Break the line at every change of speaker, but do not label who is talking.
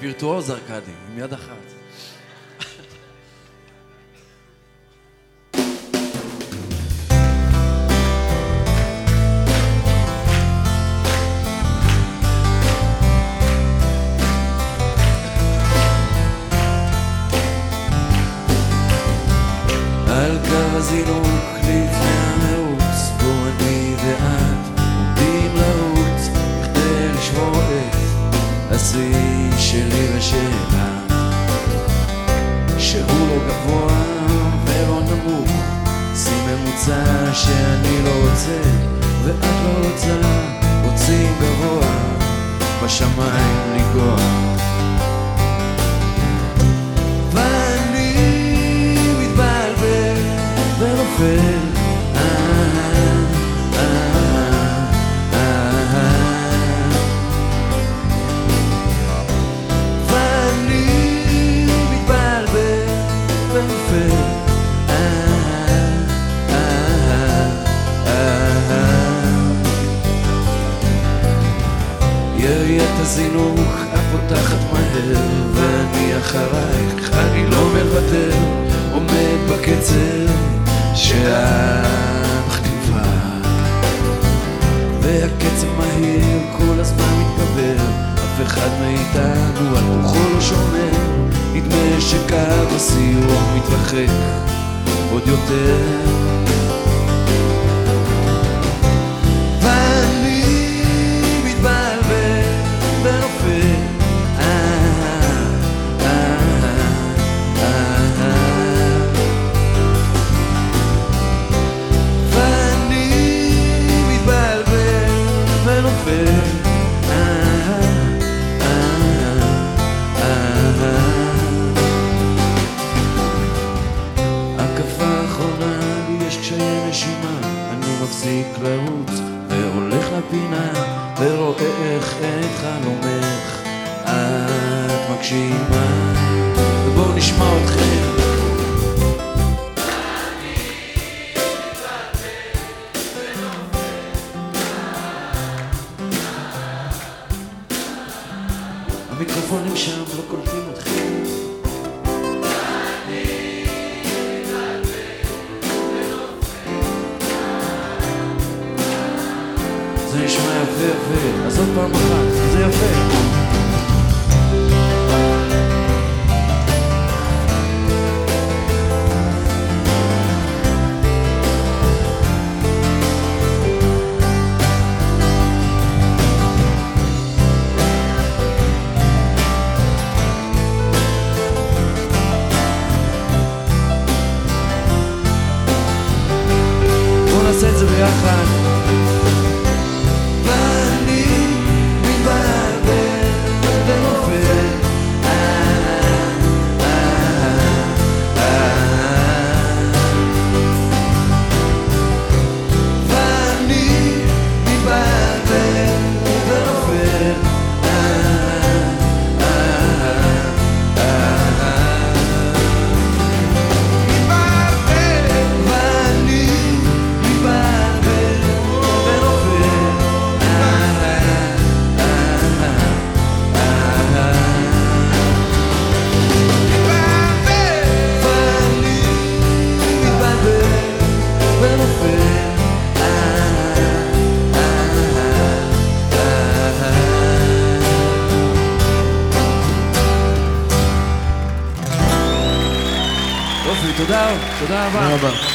וירטואוז ארקדי, עם יד אחת.
על קו הזינוק לפני המרוץ, בו אני ואת עומדים לרוץ כדי לשבור את השיא שלי ושלה, שהוא לא גבוה ולא נמוך, שיא ממוצע שאני לא רוצה ואת לא רוצה, רוצים גבוה בשמיים לגוע, יריית הזינוק הפותחת מהר ואני אחרייך, אני לא מוותר, עומד בקצב שאת מכתיבה, והקצב מהיר כל הזמן מתגבר, אף אחד מאיתנו על רוחו לא שומר, נדמה שקו הסיום מתרחק עוד יותר, אני מפסיק לרוץ והולך לפינה ורואה איך את חלומך את מגשימה, ובואו נשמע אתכם. המיקרופונים שם לא קולטים אתכם. זה נשמע יפה יפה, אז עוד פעם אחת, זה יפה. בואו נעשה את זה ביחד. תודה רבה.